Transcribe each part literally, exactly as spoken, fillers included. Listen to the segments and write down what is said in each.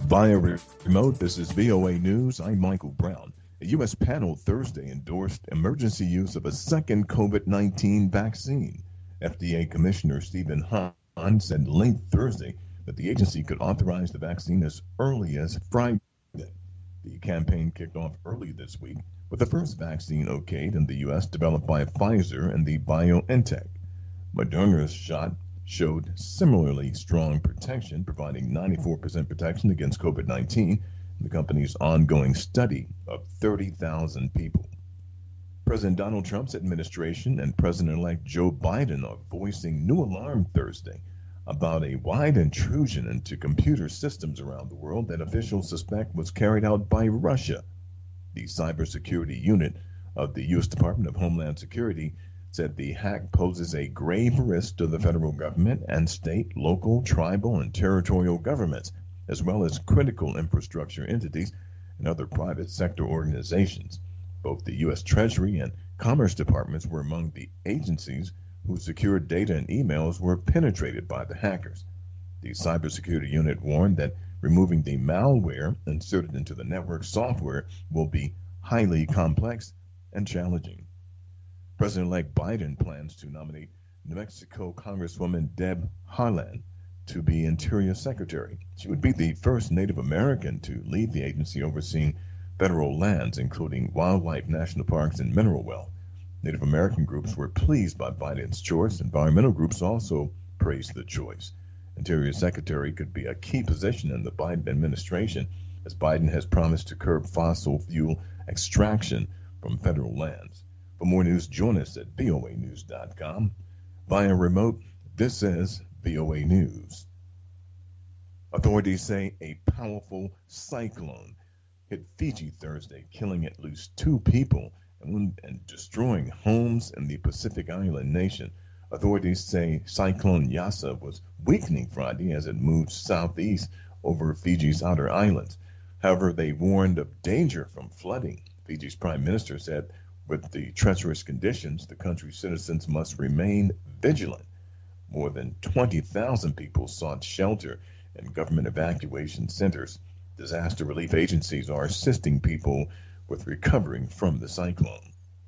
Via remote, this is V O A News. I'm Michael Brown. A U S panel Thursday endorsed emergency use of a second COVID nineteen vaccine. F D A Commissioner Stephen Hahn said late Thursday that the agency could authorize the vaccine as early as Friday. The campaign kicked off early this week with the first vaccine okayed in the U S developed by Pfizer and the BioNTech. Moderna's shot showed similarly strong protection, providing ninety-four percent protection against COVID nineteen in the company's ongoing study of thirty thousand people. President Donald Trump's administration and President-elect Joe Biden are voicing new alarm Thursday about a wide intrusion into computer systems around the world that officials suspect was carried out by Russia. The cybersecurity unit of the U S Department of Homeland Security said the hack poses a grave risk to the federal government and state, local, tribal, and territorial governments, as well as critical infrastructure entities and other private sector organizations. Both the U S Treasury and Commerce Departments were among the agencies whose secure data and emails were penetrated by the hackers. The cybersecurity unit warned that removing the malware inserted into the network software will be highly complex and challenging. President-elect Biden plans to nominate New Mexico Congresswoman Deb Haaland to be Interior Secretary. She would be the first Native American to lead the agency overseeing federal lands, including wildlife, national parks, and mineral wealth. Native American groups were pleased by Biden's choice. Environmental groups also praised the choice. Interior Secretary could be a key position in the Biden administration, as Biden has promised to curb fossil fuel extraction from federal lands. For more news, join us at V O A news dot com. Via remote, this is V O A News. Authorities say a powerful cyclone hit Fiji Thursday, killing at least two people and, and destroying homes in the Pacific Island nation. Authorities say Cyclone Yasa was weakening Friday as it moved southeast over Fiji's outer islands. However, they warned of danger from flooding. Fiji's prime minister said with the treacherous conditions, the country's citizens must remain vigilant. More than twenty thousand people sought shelter in government evacuation centers. Disaster relief agencies are assisting people with recovering from the cyclone.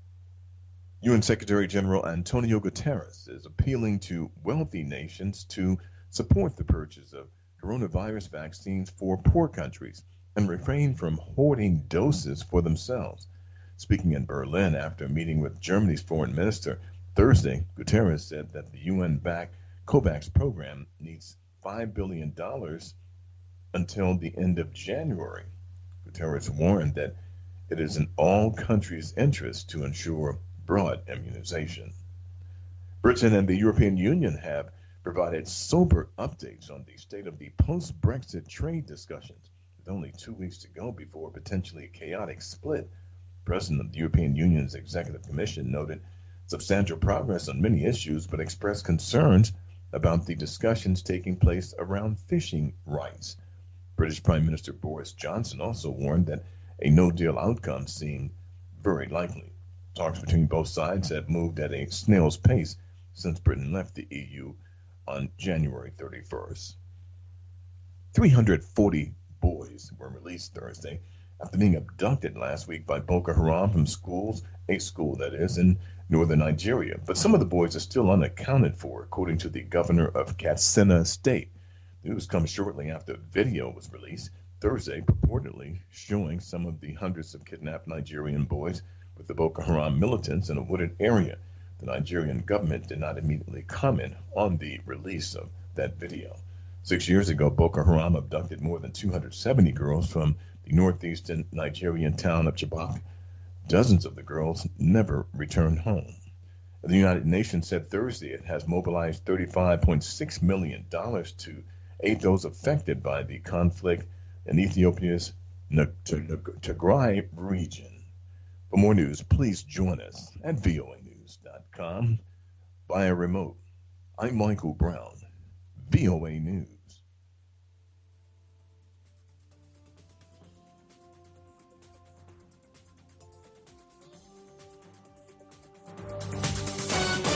U N Secretary General Antonio Guterres is appealing to wealthy nations to support the purchase of coronavirus vaccines for poor countries and refrain from hoarding doses for themselves. Speaking in Berlin after a meeting with Germany's foreign minister Thursday, Guterres said that the U N-backed COVAX program needs five billion dollars until the end of January. Guterres warned that it is in all countries' interest to ensure broad immunization. Britain and the European Union have provided sober updates on the state of the post-Brexit trade discussions, with only two weeks to go before a potentially chaotic split. President of the European Union's Executive Commission noted substantial progress on many issues, but expressed concerns about the discussions taking place around fishing rights. British Prime Minister Boris Johnson also warned that a no-deal outcome seemed very likely. Talks between both sides have moved at a snail's pace since Britain left the E U on January thirty-first. three hundred forty boys were released Thursday after being abducted last week by Boko Haram from schools, a school that is, in northern Nigeria. But some of the boys are still unaccounted for, according to the governor of Katsina State. The news comes shortly after a video was released Thursday, purportedly showing some of the hundreds of kidnapped Nigerian boys with the Boko Haram militants in a wooded area. The Nigerian government did not immediately comment on the release of that video. Six years ago, Boko Haram abducted more than two hundred seventy girls from the northeastern Nigerian town of Chibok. Dozens of the girls never returned home. The United Nations said Thursday it has mobilized thirty-five point six million dollars to aid those affected by the conflict in Ethiopia's Tigray region. For more news, please join us at V O A news dot com via remote. I'm Michael Brown, V O A News.